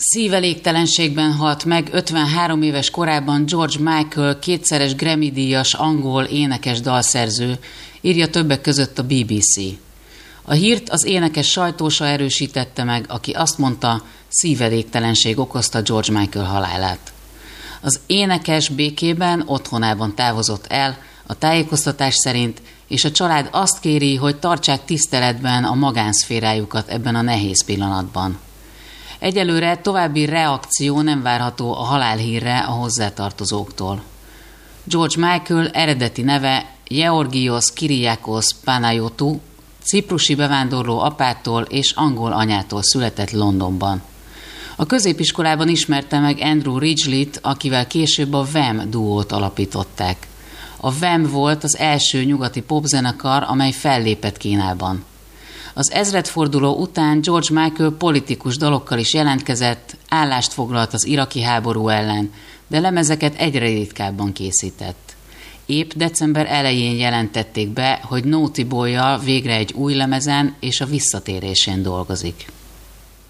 Szívelégtelenségben halt meg 53 éves korában George Michael, kétszeres Grammy-díjas angol énekes dalszerző, írja többek között a BBC. A hírt az énekes sajtósa erősítette meg, aki azt mondta, szívelégtelenség okozta George Michael halálát. Az énekes békében otthonában távozott el, a tájékoztatás szerint, és a család azt kéri, hogy tartsák tiszteletben a magánszférájukat ebben a nehéz pillanatban. Egyelőre további reakció nem várható a halálhírre a hozzátartozóktól. George Michael eredeti neve Georgios Kyriakos Panayotou, ciprusi bevándorló apától és angol anyától született Londonban. A középiskolában ismerte meg Andrew Ridgeley-t, akivel később a Wham duót alapították. A Wham volt az első nyugati popzenekar, amely fellépett Kínában. Az ezredforduló után George Michael politikus dalokkal is jelentkezett, állást foglalt az iraki háború ellen, de lemezeket egyre ritkábban készített. Épp december elején jelentették be, hogy Naughty Boy-jal végre egy új lemezen és a visszatérésén dolgozik.